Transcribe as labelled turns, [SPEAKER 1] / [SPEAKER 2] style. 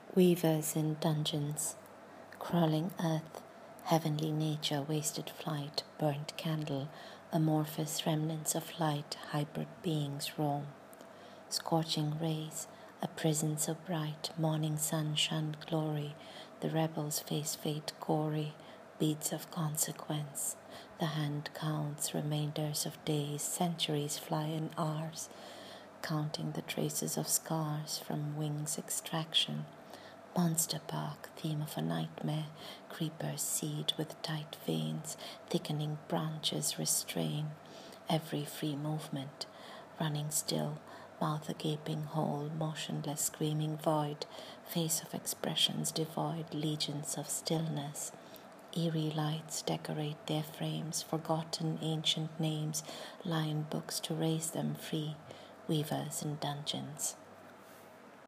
[SPEAKER 1] Weavers in dungeons, crawling earth, heavenly nature, wasted flight, burnt candle, amorphous remnants of light, hybrid beings roam. Scorching rays, a prison so bright, morning sun shunned glory, the rebels face fate gory, beads of consequence. The hand counts remainders of days, centuries fly in hours, counting the traces of scars from wings extraction. Monster Park, theme of a nightmare, creepers seed with tight veins, thickening branches restrain every free movement, running still, mouth a gaping hole, motionless screaming void, face of expressions devoid, legions of stillness. Eerie lights decorate their frames, forgotten ancient names lie in books to raise them free, weavers in dungeons.